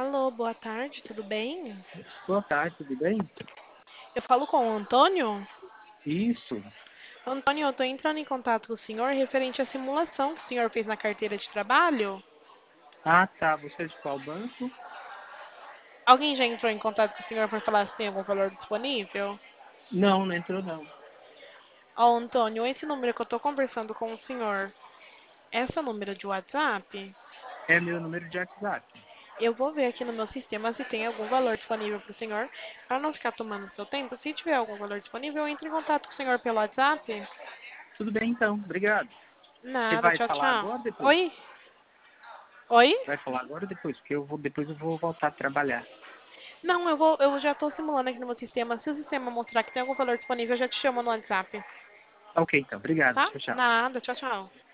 Alô, boa tarde, tudo bem? Boa tarde, tudo bem? Eu falo com o Antônio. Isso. Antônio, eu estou entrando em contato com o senhor referente à simulação que o senhor fez na carteira de trabalho. Ah, tá. Você é de qual banco? Alguém já entrou em contato com o senhor para falar se tem algum valor disponível? Não, não entrou não. Ó, Antônio, esse número que eu estou conversando com o senhor, é seu número de WhatsApp? É meu número de WhatsApp. Eu vou ver aqui no meu sistema se tem algum valor disponível para o senhor, para não ficar tomando seu tempo. Se tiver algum valor disponível, eu entro em contato com o senhor pelo WhatsApp. Tudo bem então, obrigado. Você Nada, vai tchau, falar tchau. agora ou depois? Oi? Oi? Vai falar agora ou depois? Porque depois eu vou voltar a trabalhar. Não, eu já estou simulando aqui no meu sistema. Se o sistema mostrar que tem algum valor disponível, eu já te chamo no WhatsApp. Ok, então. Obrigado. Tá? Tchau, tchau. Nada, tchau, tchau.